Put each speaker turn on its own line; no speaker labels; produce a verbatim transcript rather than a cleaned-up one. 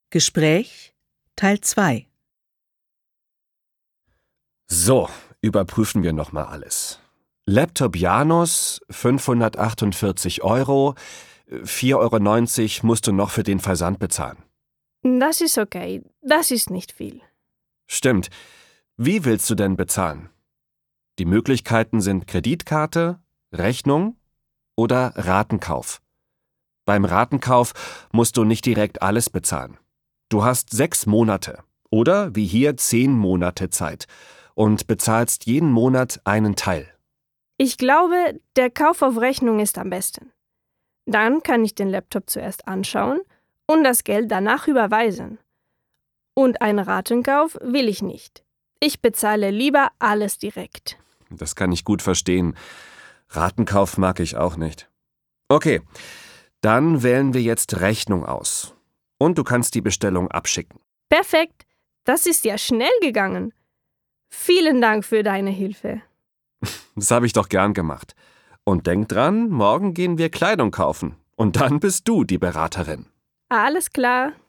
Gespräch Teil zwei.
So, überprüfen wir nochmal alles. Laptop Janus, fünfhundertachtundvierzig Euro, vier Euro neunzig musst du noch für den Versand bezahlen.
Das ist okay, das ist nicht viel.
Stimmt. Wie willst du denn bezahlen? Die Möglichkeiten sind Kreditkarte, Rechnung oder Ratenkauf. Beim Ratenkauf musst du nicht direkt alles bezahlen. Du hast sechs Monate oder wie hier zehn Monate Zeit und bezahlst jeden Monat einen Teil.
Ich glaube, der Kauf auf Rechnung ist am besten. Dann kann ich den Laptop zuerst anschauen und das Geld danach überweisen. Und einen Ratenkauf will ich nicht. Ich bezahle lieber alles direkt.
Das kann ich gut verstehen. Ratenkauf mag ich auch nicht. Okay, dann wählen wir jetzt Rechnung aus. Und du kannst die Bestellung abschicken.
Perfekt, das ist ja schnell gegangen. Vielen Dank für deine Hilfe.
Das habe ich doch gern gemacht. Und denk dran, morgen gehen wir Kleidung kaufen. Und dann bist du die Beraterin.
Alles klar.